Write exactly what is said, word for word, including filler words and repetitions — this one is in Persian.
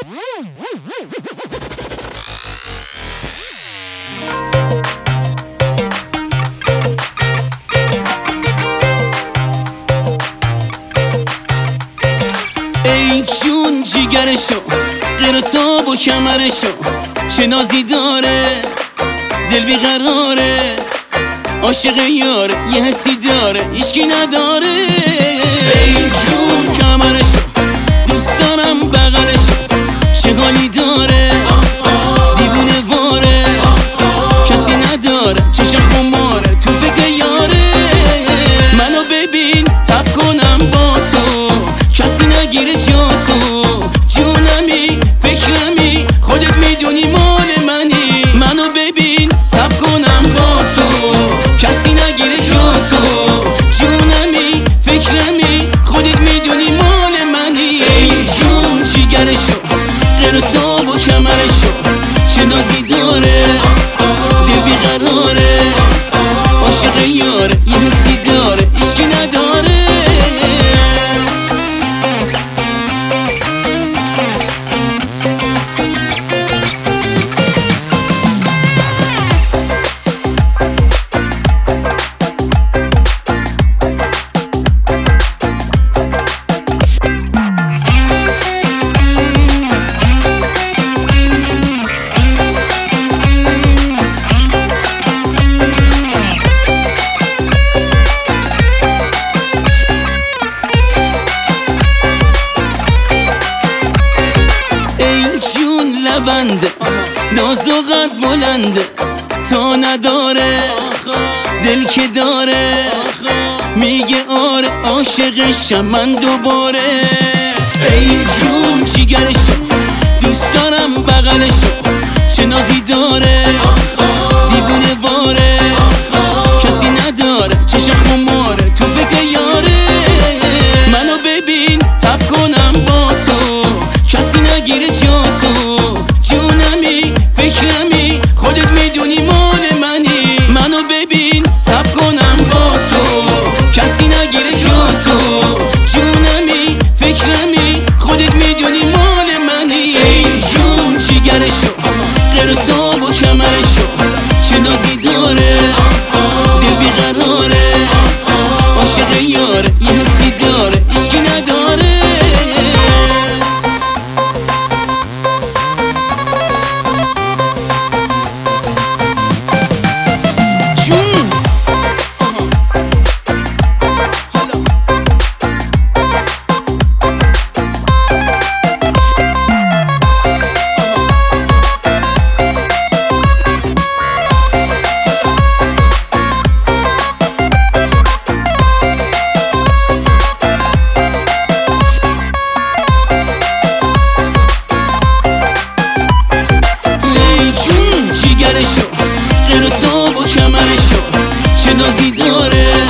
ای جون جیگرشو غیر تو با کمرشو چه نازی داره دل بیقراره عاشق یار یه حسی داره هیچکی نداره. ای جون کمرشو دوست دارم بغلشو چه حالی داره دیوونه واره کسی نداره چشم خماره تو فکر یاره. منو ببین تب کنم با تو کسی نگیره جا تو جونمی فکرمی خودت میدونی مال منی. منو ببین تب کنم با تو کسی نگیره جا تو جونمی فکرمی خودت میدونی مال منی. ای جون جیگرشو غیر تو با کمرشو چه نازی داره دل بیقراره عاشق یاره یه حسی داره هیچکی نداره. لونده ناز و قد بلنده تا نداره دل که داره میگه آره عاشقشم من دوباره. ای جون جیگرشو دوست دارم بغلشو چه نازی داره دیوونه واره کسی نداره چشم خماره تو فکر یاره. منو ببین تب کنم با تو کسی نگیره جا تو جونمی فکرمی خودت میدونی مال منی. منو ببین تب کنم با تو کسی نگیره جا تو جونمی فکرمی خودت میدونی مال منی. ای جون جیگرشو غیر تو با کمرشو چه نازی داره دل بیقراره عاشق یاره یه حسی داره هیچکی نداره. غیر تو با کمرشو چه نازی داره